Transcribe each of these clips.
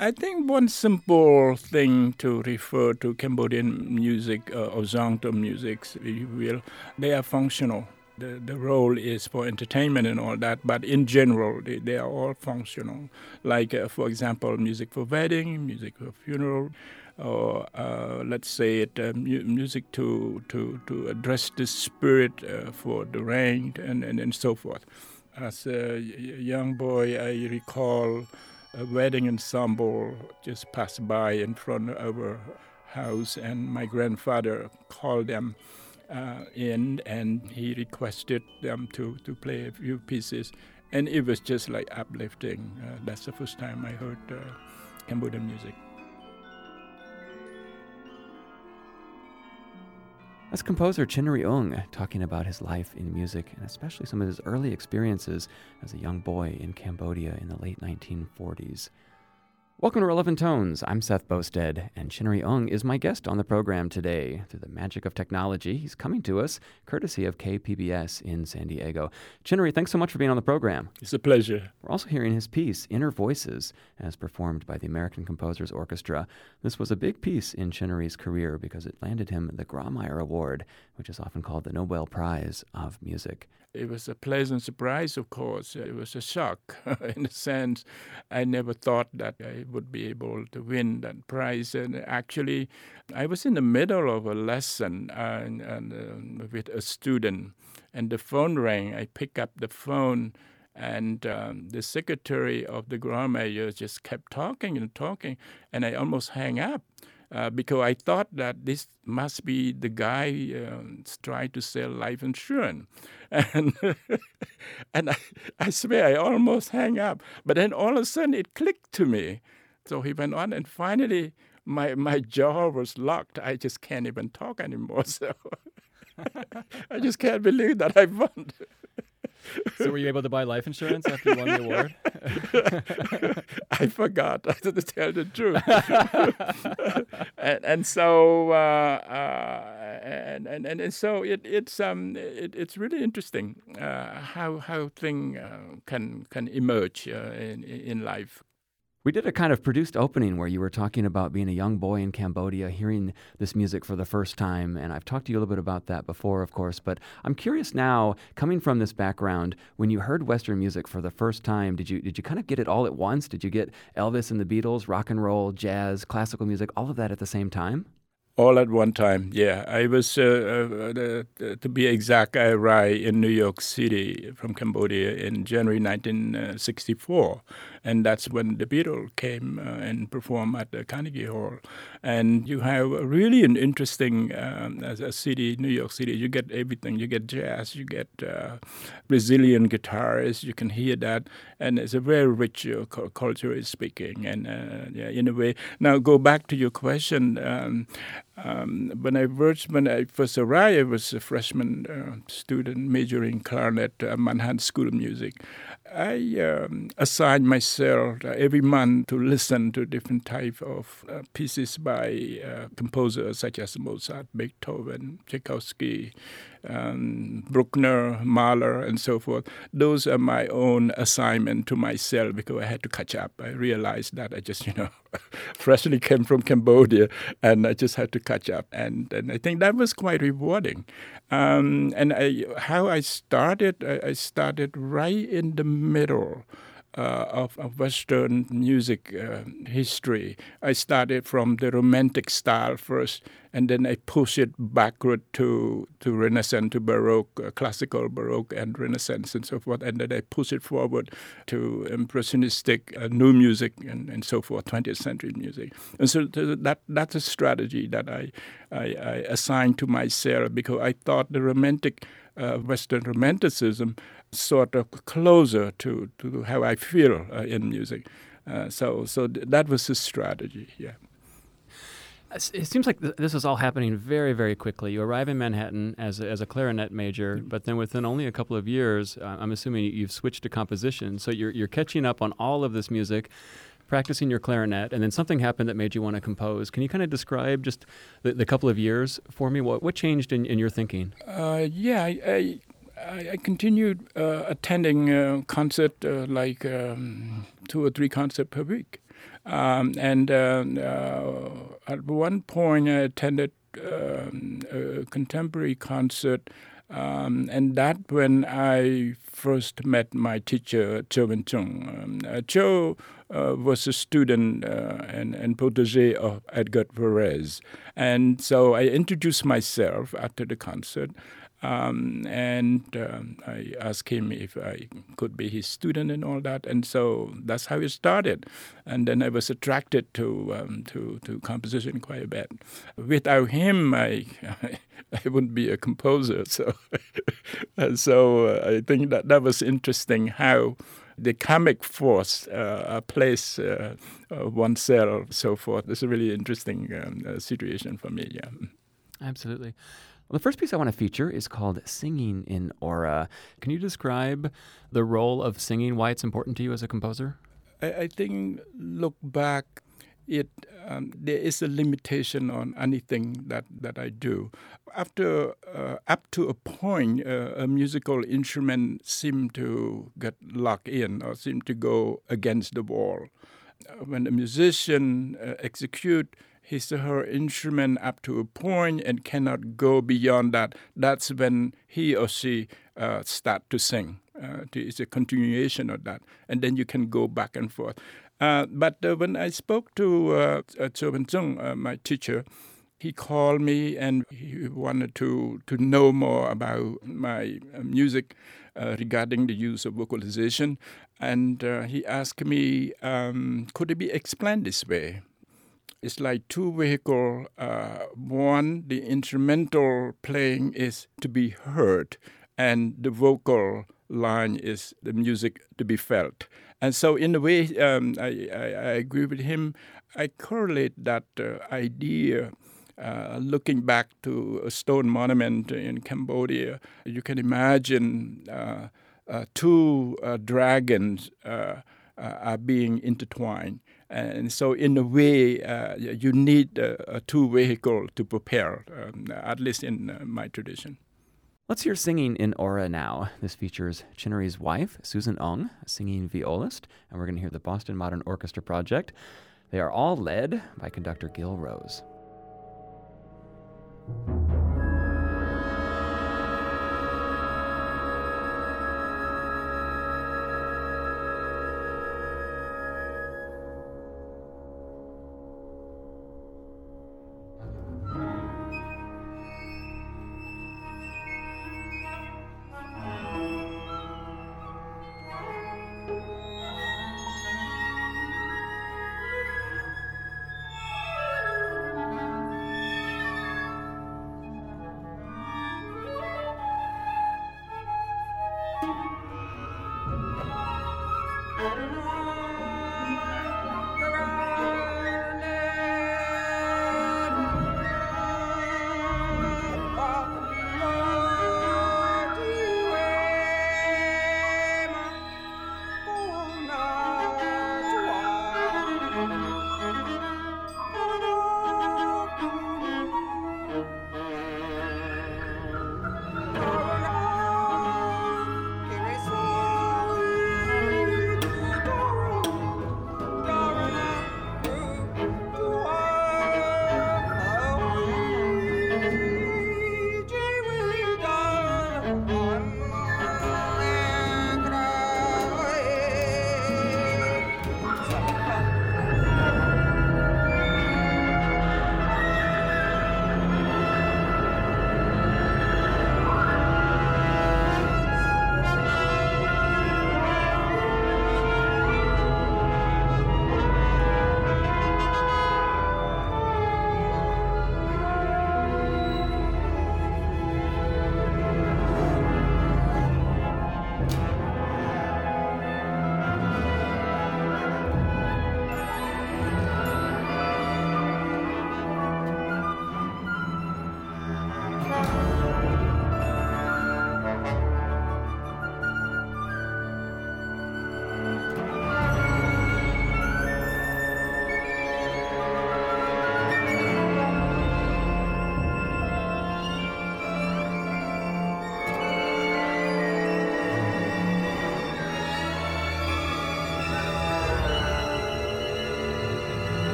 I think one simple thing to refer to Cambodian music or Zongto music, if you will, they are functional. The role is for entertainment and all that, but in general, they are all functional. Like, for example, music for wedding, music for funeral, or let's say it music to address the spirit for the rain and so forth. As a young boy, I recall a wedding ensemble just passed by in front of our house, and my grandfather called them in, and he requested them to play a few pieces, and it was just like uplifting. That's the first time I heard Cambodian music. That's composer Chinnery Ung talking about his life in music and especially some of his early experiences as a young boy in Cambodia in the late 1940s. Welcome to Relevant Tones. I'm Seth Bosted, and Chinnery Ung is my guest on the program today. Through the magic of technology, he's coming to us courtesy of KPBS in San Diego. Chinnery, thanks so much for being on the program. It's a pleasure. We're also hearing his piece, Inner Voices, as performed by the American Composers Orchestra. This was a big piece in Chinnery's career because it landed him the Grawemeyer Award, which is often called the Nobel Prize of Music. It was a pleasant surprise, of course. It was a shock. In a sense, I never thought that I would be able to win that prize. And actually, I was in the middle of a lesson with a student, and the phone rang. I picked up the phone, and the secretary of the Grawemeyer just kept talking and talking, and I almost hang up. Because I thought that this must be the guy trying to sell life insurance. And and I swear I almost hang up. But then all of a sudden it clicked to me. So he went on, and finally my jaw was locked. I just can't even talk anymore. So I just can't believe that I won. So were you able to buy life insurance after you won the award? I forgot, to tell the truth. and so it's really interesting how things can emerge in life. We did a kind of produced opening where you were talking about being a young boy in Cambodia, hearing this music for the first time, and I've talked to you a little bit about that before, of course, but I'm curious now, coming from this background, when you heard Western music for the first time, did you kind of get it all at once? Did you get Elvis and the Beatles, rock and roll, jazz, classical music, all of that at the same time? All at one time, yeah. I was, to be exact, I arrived in New York City from Cambodia in January 1964. And that's when the Beatles came and performed at the Carnegie Hall. And you have really an interesting, as a city, New York City, you get everything. You get jazz, you get Brazilian guitarists, you can hear that. And it's a very rich culturally speaking. And in a way, now go back to your question. When I first arrived, I was a freshman student majoring clarinet at Manhattan School of Music. I assigned myself every month to listen to different type of pieces by composers such as Mozart, Beethoven, Tchaikovsky, Bruckner, Mahler, and so forth. Those are my own assignment to myself because I had to catch up. I realized that I just, freshly came from Cambodia, and I just had to catch up. And I think that was quite rewarding. How I started right in the middle of Western music history. I started from the Romantic style first, and then I pushed it backward to Renaissance, to Baroque, classical Baroque and Renaissance and so forth, and then I pushed it forward to Impressionistic, new music and so forth, 20th century music. And so that's a strategy that I assigned to myself because I thought the Romantic, Western Romanticism sort of closer to how I feel in music. So that was his strategy, yeah. It seems like this is all happening very, very quickly. You arrive in Manhattan as a clarinet major, but then within only a couple of years, I'm assuming you've switched to composition. So you're catching up on all of this music, practicing your clarinet, and then something happened that made you want to compose. Can you kind of describe just the couple of years for me? What changed in your thinking? I continued attending concert like 2 or 3 concerts per week. At one point, I attended a contemporary concert, and that when I first met my teacher, Cho Win Chung. Cho was a student and protege of Edgar Varese. And so I introduced myself after the concert. I asked him if I could be his student and all that, and so that's how it started. And then I was attracted to composition quite a bit. Without him, I wouldn't be a composer. So, I think that was interesting how the karmic force plays oneself, so forth. It's a really interesting situation for me. Yeah, Absolutely. Well, the first piece I want to feature is called Singing in Aura. Can you describe the role of singing, why it's important to you as a composer? I think, look back, there is a limitation on anything that I do. After up to a point, a musical instrument seemed to get locked in or seemed to go against the wall. When a musician executes his or her instrument up to a point and cannot go beyond that, that's when he or she start to sing. It's a continuation of that. And then you can go back and forth. But when I spoke to Cho Win Chung, my teacher, he called me and he wanted to know more about my music regarding the use of vocalization. And he asked me, could it be explained this way? It's like two vehicles. One, the instrumental playing is to be heard, and the vocal line is the music to be felt. And so in a way, I agree with him. I correlate that idea. Looking back to a stone monument in Cambodia, you can imagine two dragons are being intertwined. And so in a way, you need a two vehicle to prepare, at least in my tradition. Let's hear Singing in Aura now. This features Chinnery's wife, Susan Ong, a singing violist, and we're going to hear the Boston Modern Orchestra Project. They are all led by conductor Gil Rose.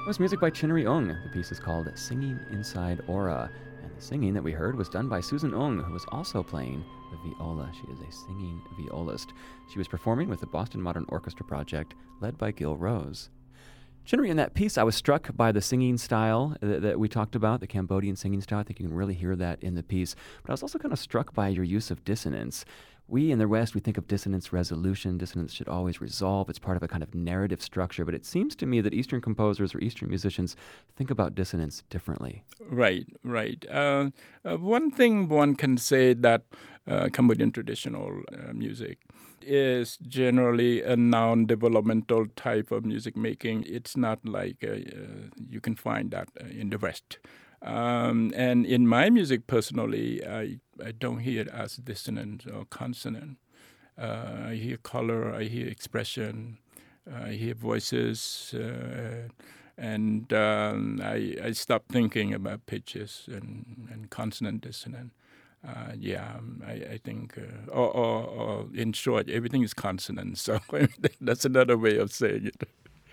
That was music by Chinnery Ung. The piece is called Singing Inside Aura. And the singing that we heard was done by Susan Ung, who was also playing the viola. She is a singing violist. She was performing with the Boston Modern Orchestra Project, led by Gil Rose. Chinnery, in that piece, I was struck by the singing style that we talked about, the Cambodian singing style. I think you can really hear that in the piece. But I was also kind of struck by your use of dissonance. We in the West, we think of dissonance resolution. Dissonance should always resolve. It's part of a kind of narrative structure. But it seems to me that Eastern composers or Eastern musicians think about dissonance differently. Right. One thing one can say that Cambodian traditional music is generally a non-developmental type of music making. It's not like you can find that in the West. And in my music, personally, I don't hear it as dissonant or consonant. I hear color, I hear expression, I hear voices, and I stop thinking about pitches and consonant dissonant. I think, or in short, everything is consonant. So that's another way of saying it.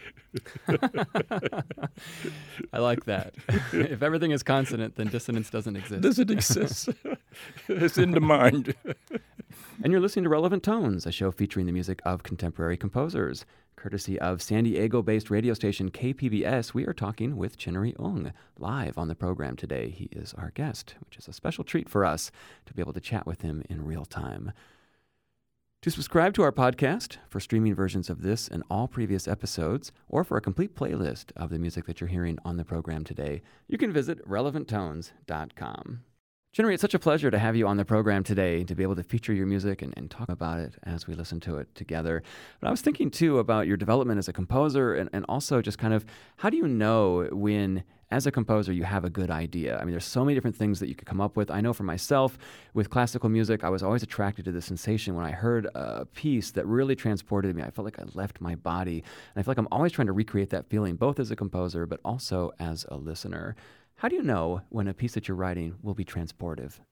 I like that. If everything is consonant, then dissonance doesn't exist. Doesn't exist. It's in the mind. And you're listening to Relevant Tones, a show featuring the music of contemporary composers. Courtesy of San Diego-based radio station KPBS, we are talking with Chinnery Ung live on the program today. He is our guest, which is a special treat for us to be able to chat with him in real time. To subscribe to our podcast for streaming versions of this and all previous episodes, or for a complete playlist of the music that you're hearing on the program today, you can visit relevanttones.com. Chinnery, it's such a pleasure to have you on the program today, to be able to feature your music and talk about it as we listen to it together. But I was thinking, too, about your development as a composer and also just kind of how do you know when, as a composer, you have a good idea? I mean, there's so many different things that you could come up with. I know for myself, with classical music, I was always attracted to the sensation when I heard a piece that really transported me. I felt like I left my body. And I feel like I'm always trying to recreate that feeling, both as a composer, but also as a listener. How do you know when a piece that you're writing will be transportive?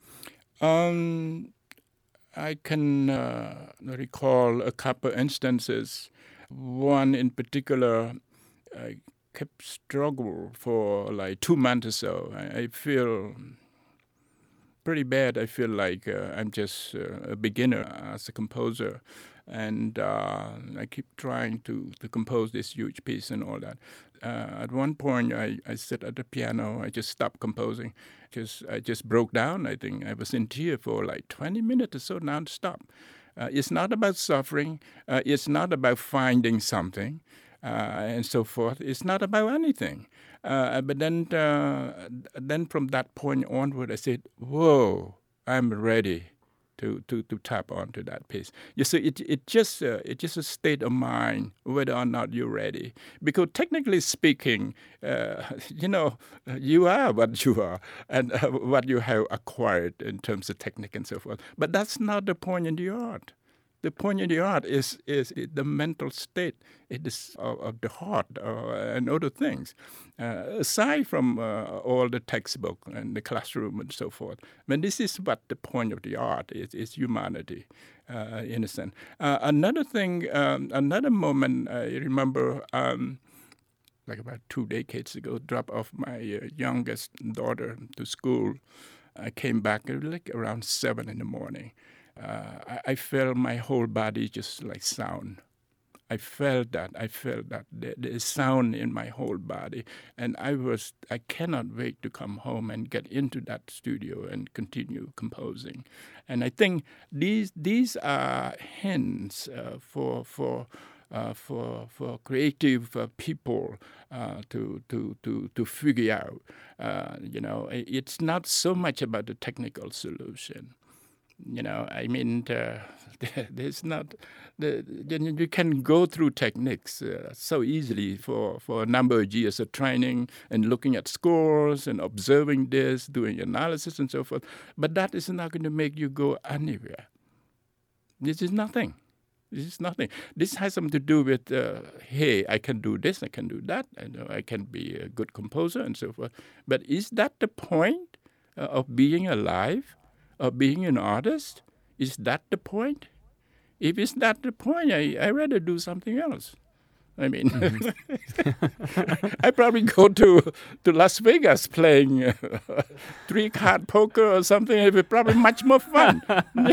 I can recall a couple instances. One in particular, I kept struggle for like 2 months or so. I feel pretty bad. I feel like I'm just a beginner as a composer. And I keep trying to compose this huge piece and all that. At one point, I sit at the piano. I just stopped composing. I just broke down. I think I was in tears for like 20 minutes or so nonstop. It's not about suffering. It's not about finding something and so forth. It's not about anything. But then from that point onward, I said, "Whoa, I'm ready to tap onto that piece." You see, it's just a state of mind whether or not you're ready. Because technically speaking, you are what you are and what you have acquired in terms of technique and so forth. But that's not the point in the art. The point in the art is the mental state of the heart and other things, aside from all the textbook and the classroom and so forth. But this is what the point of the art is humanity, in a sense. Another thing, another moment I remember, like about 2 decades ago, drop off my youngest daughter to school. I came back like around 7 in the morning. I felt my whole body just like sound. I felt that. There's sound in my whole body. And I cannot wait to come home and get into that studio and continue composing. And I think these are hints for creative people to figure out. It's not so much about the technical solution. There's not. You can go through techniques so easily for a number of years of training and looking at scores and observing this, doing analysis and so forth. But that is not going to make you go anywhere. This is nothing. This has something to do with, hey, I can do this, I can do that, I can be a good composer and so forth. But is that the point of being alive? Of being an artist? Is that the point? If it's not the point, I rather do something else. I mean, I probably go to Las Vegas playing three-card poker or something. It would probably much more fun.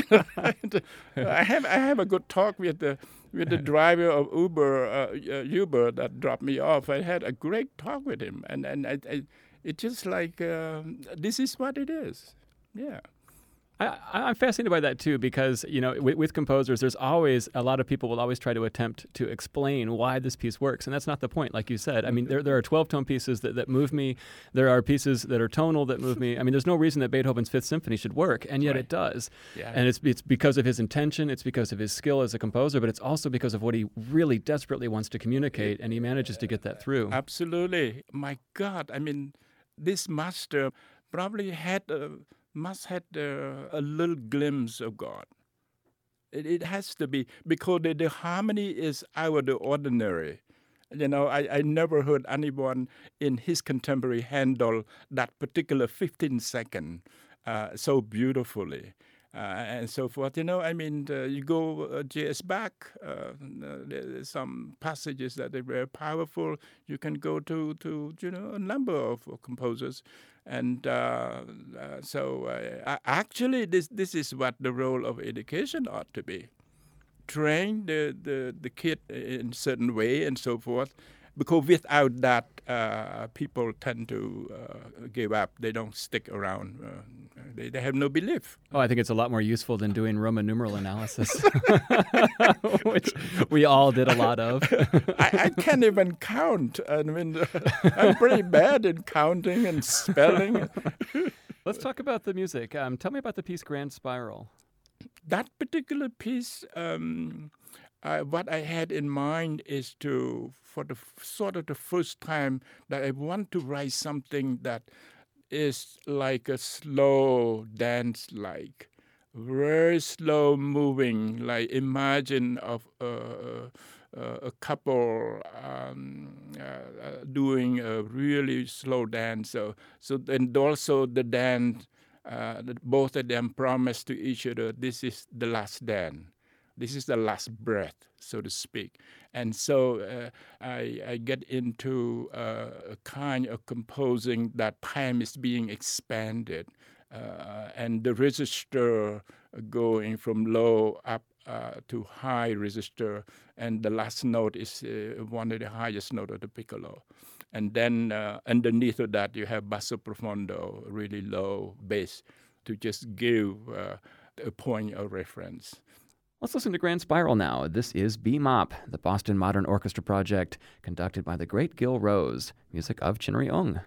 I have a good talk with the driver of Uber that dropped me off. I had a great talk with him, and it's just like this is what it is. Yeah. I'm fascinated by that too, because with composers, there's always a lot of people will always try to attempt to explain why this piece works, and that's not the point. Like you said, I mean, there are 12-tone pieces that move me. There are pieces that are tonal that move me. I mean, there's no reason that Beethoven's Fifth Symphony should work, and yet it does. Yeah. And it's because of his intention, it's because of his skill as a composer, but it's also because of what he really desperately wants to communicate, and he manages to get that through. Absolutely. My God, I mean, this master probably must have a little glimpse of God. It has to be, because the harmony is out of the ordinary. I never heard anyone in his contemporary handle that particular 15-second so beautifully. And so forth. I mean, you go J.S. Bach, there's some passages that are very powerful. You can go to a number of composers. And actually, this is what the role of education ought to be. Train the kid in a certain way and so forth. Because without that, people tend to give up. They don't stick around. They have no belief. Oh, I think it's a lot more useful than doing Roman numeral analysis, which we all did a lot of. I can't even count. I mean, I'm pretty bad in counting and spelling. Let's talk about the music. Tell me about the piece Grand Spiral. That particular piece, what I had in mind is for the sort of the first time that I want to write something that is like a slow dance, like very slow moving, like imagine of a couple doing a really slow dance. So and also the dance, both of them promise to each other, this is the last dance. This is the last breath, so to speak. And so I get into a kind of composing that time is being expanded, and the register going from low up to high register, and the last note is one of the highest notes of the piccolo. And then underneath of that, you have basso profondo, really low bass, to just give a point of reference. Let's listen to Grand Spiral now. This is BMOP, the Boston Modern Orchestra project, conducted by the great Gil Rose, music of Chinnery Ung.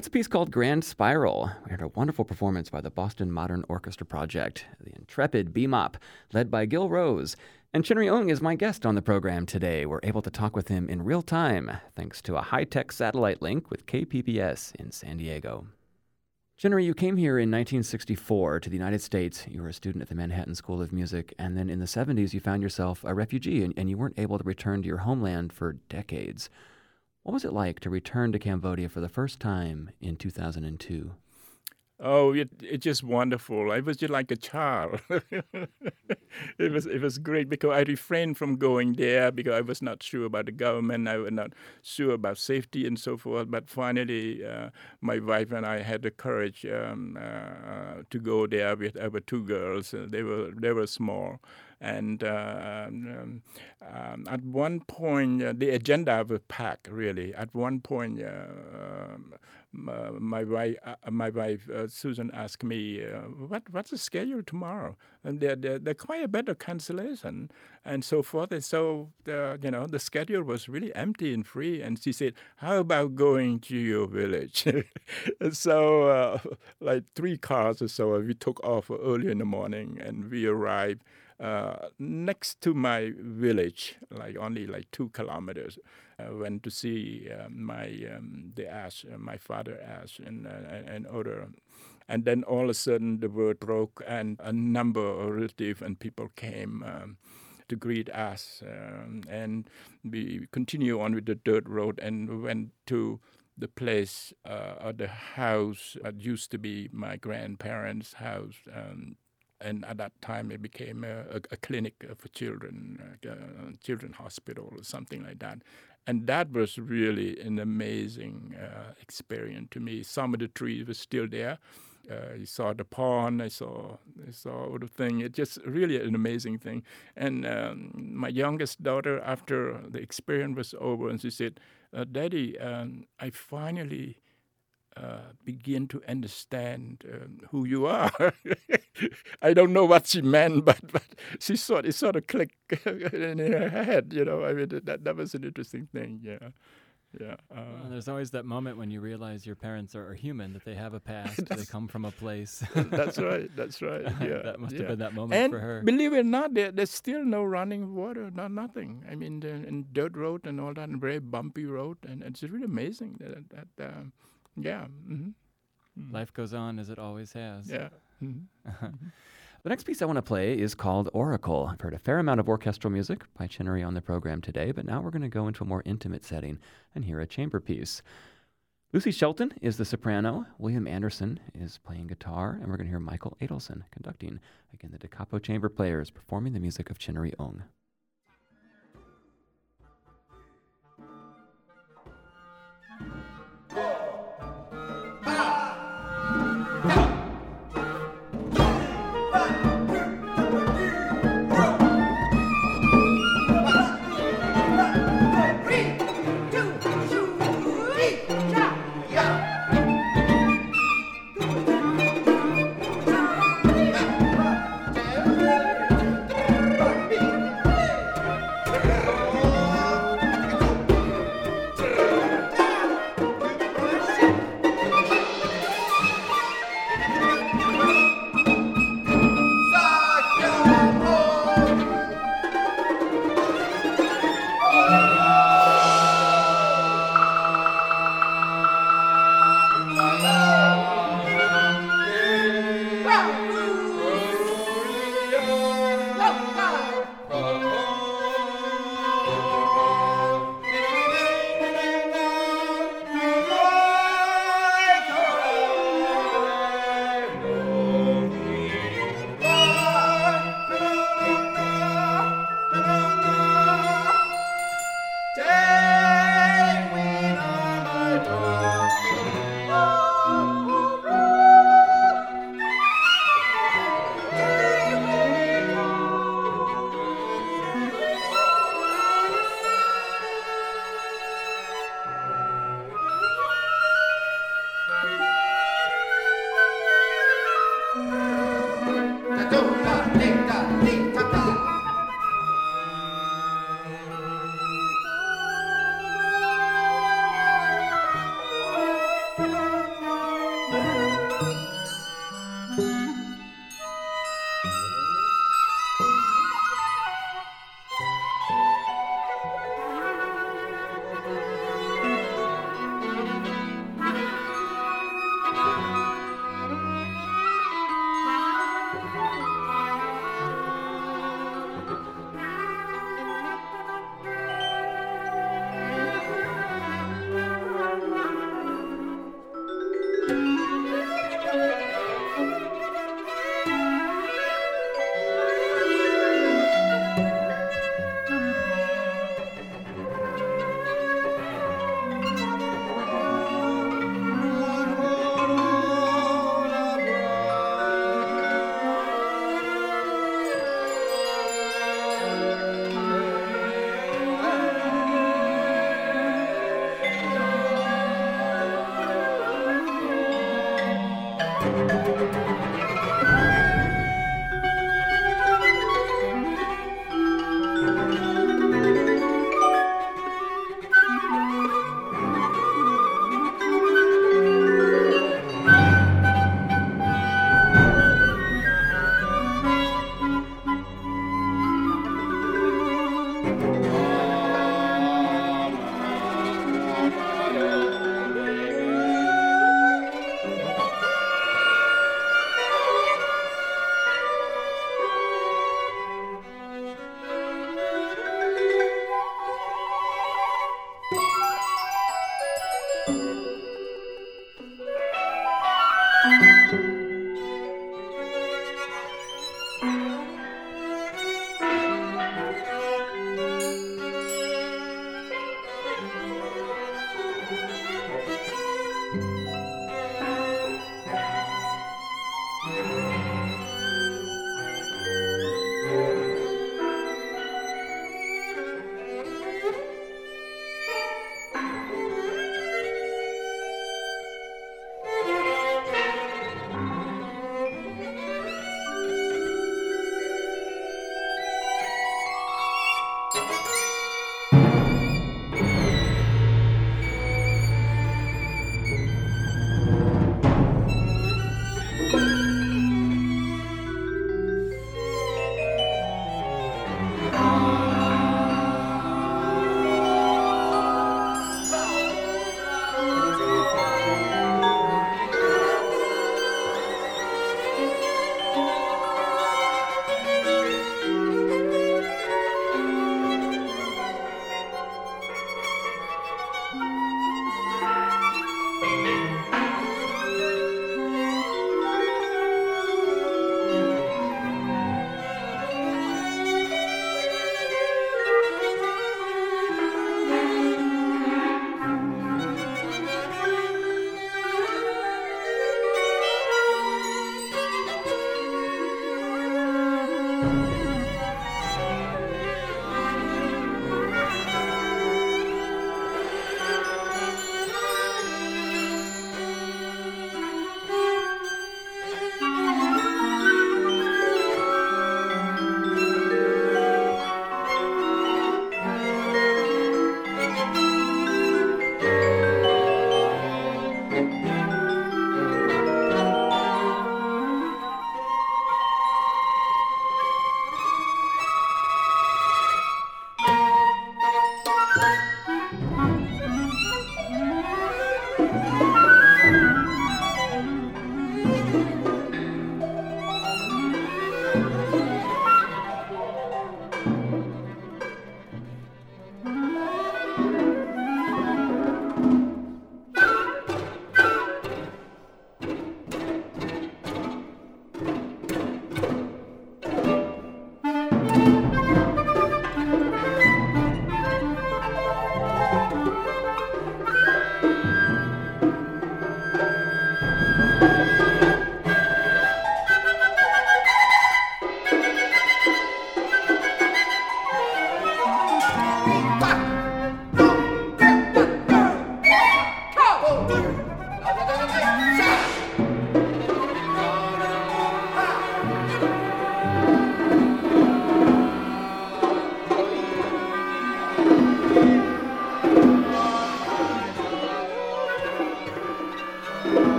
That's a piece called Grand Spiral. We heard a wonderful performance by the Boston Modern Orchestra Project, the intrepid BMOP, led by Gil Rose. And Chinri Ung is my guest on the program today. We're able to talk with him in real time, thanks to a high-tech satellite link with KPBS in San Diego. Chinri, you came here in 1964 to the United States. You were a student at the Manhattan School of Music, and then in the 70s you found yourself a refugee, and you weren't able to return to your homeland for decades. What was it like to return to Cambodia for the first time in 2002? Oh, it's just wonderful. I was just like a child. It was great because I refrained from going there because I was not sure about the government. I was not sure about safety and so forth. But finally, my wife and I had the courage to go there with our two girls. They were small. And at one point, the agenda was packed, really. At one point, my wife Susan asked me, what's the schedule tomorrow? And they're quite a bit of cancellation and so forth. And so, the schedule was really empty and free. And she said, how about going to your village? So, like 3 cars or so, we took off early in the morning and we arrived next to my village, only 2 kilometers. Went to see the ash, my father ash, and other. And then all of a sudden the word broke, and a number of relatives and people came to greet us. And we continue on with the dirt road and went to the place or the house that used to be my grandparents' house. And at that time, it became a clinic for children, children's hospital or something like that. And that was really an amazing experience to me. Some of the trees were still there. You saw the pond. I saw all the thing. It's just really an amazing thing. And my youngest daughter, after the experience was over, and she said, "Daddy, I finally begin to understand who you are." I don't know what she meant, but it sort of clicked in her head. I mean, that was an interesting thing. Yeah. Well, there's always that moment when you realize your parents are human, that they have a past, they come from a place. That's right. Yeah. That must have been that moment for her. And believe it or not, there's still no running water, nothing. I mean, and dirt road and all that, and very bumpy road, and it's really amazing that yeah. Mm-hmm. Life goes on as it always has. Yeah. Mm-hmm. The next piece I want to play is called Oracle. I've heard a fair amount of orchestral music by Chinri on the program today, but now we're going to go into a more intimate setting and hear a chamber piece. Lucy Shelton is the soprano, William Anderson is playing guitar, and we're going to hear Michael Adelson conducting. Again, the Da Capo Chamber Players performing the music of Chinri Ung.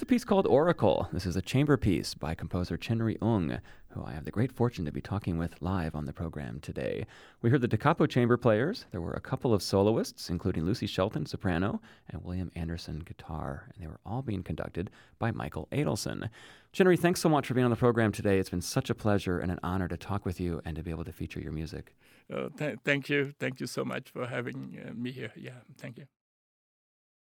a piece called Oracle. This is a chamber piece by composer Chenry Ung, who I have the great fortune to be talking with live on the program today. We heard the Da Capo chamber players. There were a couple of soloists, including Lucy Shelton, soprano, and William Anderson, guitar, and they were all being conducted by Michael Adelson. Chenry, thanks so much for being on the program today. It's been such a pleasure and an honor to talk with you and to be able to feature your music. Thank you. Thank you so much for having me here. Yeah, thank you.